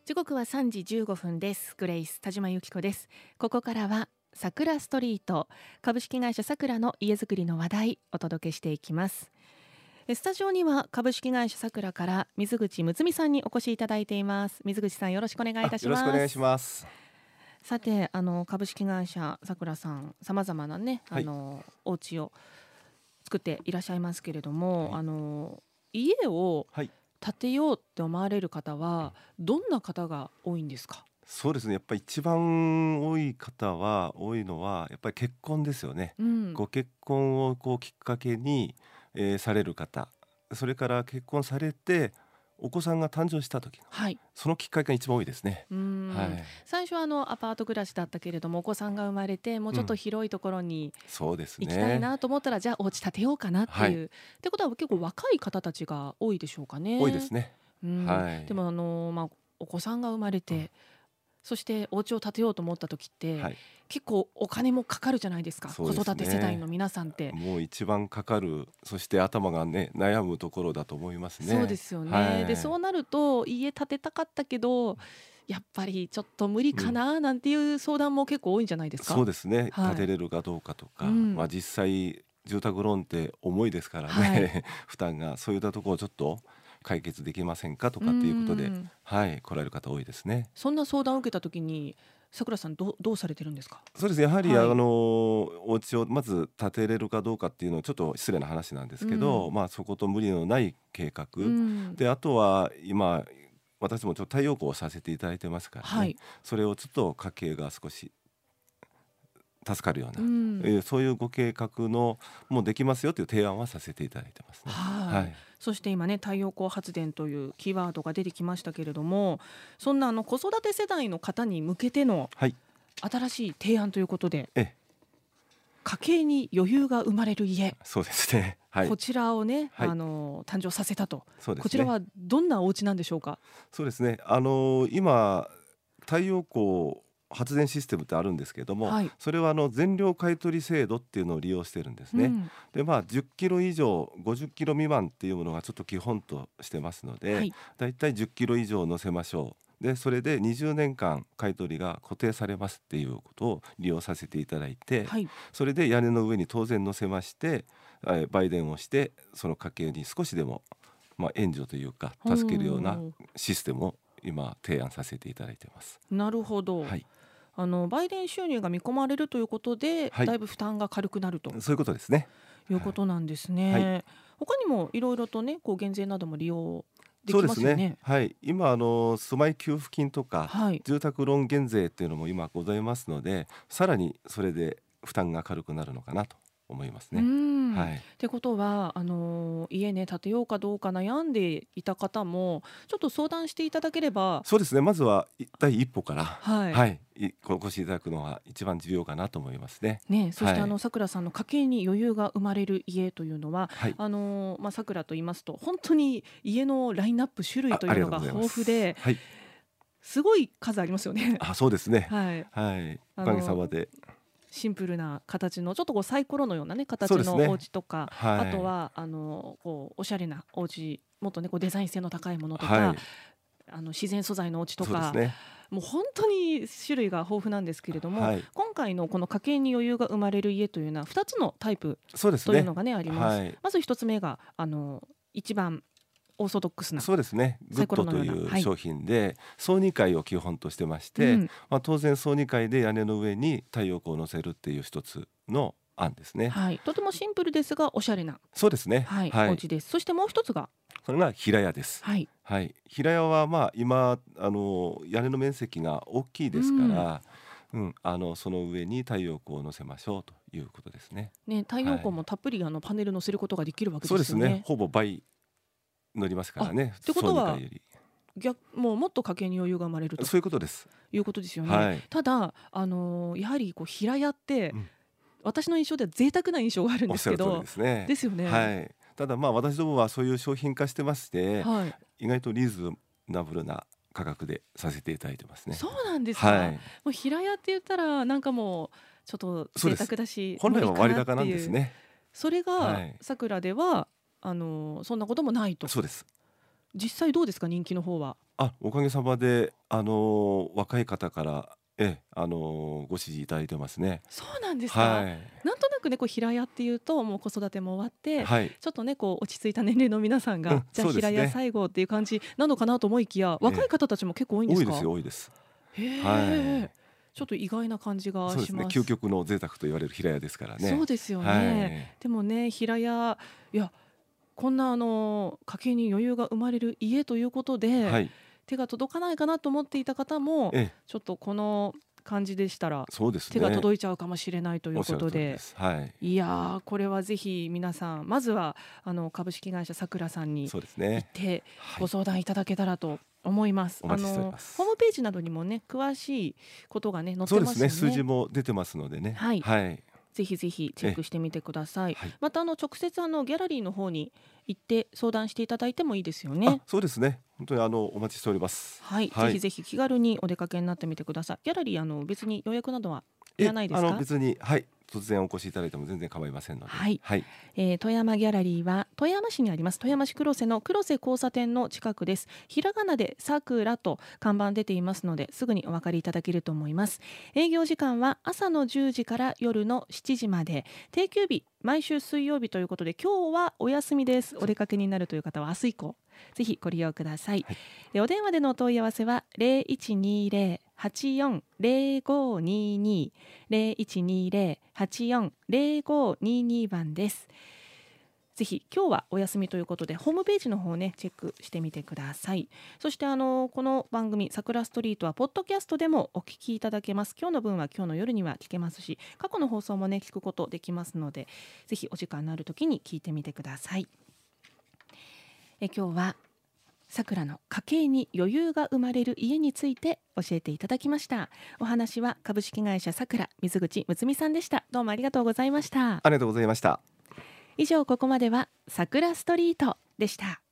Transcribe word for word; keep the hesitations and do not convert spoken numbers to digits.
時刻はさんじじゅうごふんです。グレイス田島由紀子です。ここからは桜ストリート株式会社桜の家づくりの話題お届けしていきます。スタジオには株式会社桜から水口睦美さんにお越しいただいています。水口さん、よろしくお願いいたします。 よろしくお願いします。 さて、あの株式会社桜さん、さまざまなね、 はい、 あのお家を作っていらっしゃいますけれども、 はい、 あの家をはい、 建てようって思われる方はどんな方が多いんですか？ そうですね。やっぱり一番多い方は多いのはやっぱり結婚ですよね。 うん、 ご結婚をこうきっかけに、えーされる方、それから結婚されてお子さんが誕生した時のはい。 そのきっかけが一番多いですね。 うーんはい、 最初はあのアパート暮らしだったけれども、お子さんが生まれてもうちょっとうん、 広いところにそうです行きたいね。 なと思ったら、じゃあお家建てようかなってはい、 いう。ってことは結構若い方たちが多いでしょうかね。 多いですね。 うん、 はい、 でもあの、まあ、お子さんが生まれうん、 て、そしてお家を建てようと思った時ってはい、 結構お金もかかるじゃないですか、子そうです育て世代のね。 皆さんって。 もう一番かかる、そして頭がね悩むところだと思いますね。 そうですよね。で、 はい、 そうなると家建てたかったけどやっぱりちょっと無理かうん。 ななんていう相談も結構多いんじゃないですか？ そうですね。建はい。 てれるかどうかとか、まあ、 うん。 実際住宅ローンって重いですからはい。 ね負担がそういったところをちょっと解決できませんかとうーかっていうことで、 ん。 はい、来られる方多いですね。 そんな相談を受けた時に、さくらさんどうどうされてるんですか？ そうですね。やはりあはい。 のお家をまず建てれるかどうかっていうのはちょっと失礼な話なんですけど、 うん。 まあ、そこと無理のない計画うん。 で、あとは今私もちょっと太陽光をさせていただいてますからね、 はい。 それをちょっと家計が少し助かるよううな、 ん。 えーそういうご計画のもうできますよという提案はさせていただいてますね。 はい。 はい。 そして今ね、太陽光発電というキーワードが出てきましたけれども、そんなあの子育て世代の方に向けてのはい。 新しい提案ということで、 ええ、 家計に余裕が生まれる家、 そうですね。はい。 こちらをね、 はい。 あの誕生させたと。 そうですね。 こちらはどんなお家なんでしょうか？ そうですね。あの、今、太陽光発電システムってあるんですけれども、 はい。 それはあの全量買取制度っていうのを利用してるんですね。 うん。 で、まあじゅっキロ以上、ごじゅっキロ未満っていうものがちょっと基本としてますので、 はい。 だいたいじゅっキロ以上乗せましょう。で、それでにじゅうねんかん買取が固定されますっていうことを利用させていただいて、 はい。 それで屋根の上に当然乗せまして、えー売電をしてその家計に少しでも、まあ、援助というかお助けるようなーシステムを今提案させていただいてます。 なるほど。 はい、 あの売電収入が見込まれるということで、 はい、 だいぶ負担が軽くなるとそういうことですね。 いうこはい、 となんですはい、 ね。他にもいろいろとね、こう減税なども利用できそうですね。 ますよね。 はい、今あの住まい給付金とかはい。 住宅ローン減税っていうのも今ございますので、さらにそれで負担が軽くなるのかなと思いますうーね。 ん。っはい、 てことは、あの家ね建てようかどうか悩んでいた方もちょっと相談していただければ。 そうですね。まずはい第一歩から、 はい。 はい、いお越しいただくのが一番重要かなと思いますね。 ね、そしてあのはい、 さくらさんの家計に余裕が生まれる家というのは、 はい、 あのまあさくらと言いますと本当に家のラインナップ種類あ、 というのがありがとうございま豊富す。 で、 はい、 すごい数ありますよね。 あ、そうですね。 はい。 はい、おかげさあのまで。 シンプルな形のちょっとこうサイコロのようなねそう形のおですね。 家とか、あとはい、 はあのこうおしゃれなお家、もっとねこうデザイン性の高いものとか、 はい、 あの自然素材のお家とか、 そうですね。 もう本当に種類が豊富なんですけれども、 はい、 今回のこの家計に余裕が生まれる家というのはふたつのタイプそうですね。 というのがねあります。 はい、 まずひとつめがあの一番オーソドックスなそうですね。グサイッドコロのような、 というはい、 商品で、総に階を基本としてまして、 うん、 まあ、当然総に階で屋根の上に太陽光を乗せるっていう一つの案ですね。 はい、とてもシンプルですがおしゃれな、 そうですね。 はい、 はい。 お家です。そしてもう一つが、 それが平屋です。 はい、 はい。平屋はまあ今あの屋根の面積が大きいうですかん、 ら、うん、あのその上に太陽光を乗せましょうということですね。 ね、太陽光はい。 もたっぷりあのパネル乗せることができるわけそうですね。 ですよね。 ほぼ倍乗りますかあ、っらね。総てことはに階より。 逆もうもっと家計に余裕が生まれるとそういうことです。 いうことですよね。 はい。 ただ、あのーやはりこう平屋ってうん。 私の印象では贅沢な印象があるんおっしゃる通りですけど、 ですね。 ですよね。 はい。ただまあ私どもはそういう商品化してまして、 はい。 意外とリーズナブルな価格でさせていただいてますね。 そうなんですか。 はい。 もう平屋って言ったらなんかもうちょっと贅そうです。 沢だし本来は無理かなっ割高なんでていう。 すね。 それがはい。 さくらではあのーそんなこともないと。 そうです。 実際どうですか、人気の方は。 あ、おかげさまで、あの、若い方から、ええ、あの、ご支持いただいてますね。 そうなんですか。 はい。 なんとなくね、こう平屋っていうと、もう子育ても終わって、 はい。 ちょっとね、こう落ち着いた年齢の皆さんが、 うん、 じゃあ平屋そうですね。 最後っていう感じなのかなと思いきや、 ええ、 若い方たちも結構多いんですか？ 多いですよ、多いです。はへえ。 い。 ちょっと意外な感じがそうですね、 します。 究極の贅沢と言われる平屋ですからね。 そうですよはね。 い。 でもね、平屋、いや、こんなあの家計に余裕が生まれる家ということで、 はい。 手が届かないかなと思っていた方も、 ええ、 ちょっとこの感じでしたらそうです手がね。 届いちゃうかもしれないというおっしゃることで、 通りです。はい。 いやー、これはぜひ皆さん、まずはあの株式会社さくらさんにそうですね。 行ってごはい。 相談いただけたらと思います。 お待ちしておりあのます。 ホームページなどにもね、詳しいことがね載ってそうですね、 ますよね。 数字も出てますのでね。 はい。 はい。 ぜひぜひチェッええ、 クしてみてください。 はい。 またあの直接あのギャラリーの方に行って相談していただいてもいいですよあ、 ね。 そうですね。本当にあの、お待ちしております。 はい、ぜはい。 ひぜひ気軽にお出かけになってみてください。ギャラリーあの別に予約などはいらえ、あの、 ないですか？ 別に、はい、突然お越しいただいても全然構いませんので。 はい、 はい。 えー富山ギャラリーは富山市にあります。富山市黒瀬の黒瀬交差点の近くです。ひらがなでさくらと看板出ていますので、すぐにお分かりいただけると思います。営業時間は朝のじゅうじから夜のしちじまで、定休日毎週水曜日ということで、今日はお休みです。お出かけになるという方は明日以降ぜひご利用ください。 はい。 でお電話でのお問い合わせはゼロいちにゼロ はちよんゼロごにに ゼロいちにゼロ はちよんゼロごにに番です。ぜひ今日はお休みということでホームページの方をねチェックしてみてください。そしてあのこの番組さくらストリートはポッドキャストでもお聞きいただけます。今日の分は今日の夜には聞けますし、過去の放送もね聞くことできますので、ぜひお時間のある時に聞いてみてください。え今日はさくらの家計に余裕が生まれる家について教えていただきました。お話は株式会社さくら水口睦美さんでした。どうもありがとうございました。 ありがとうございました。 以上、ここまではさくらストリートでした。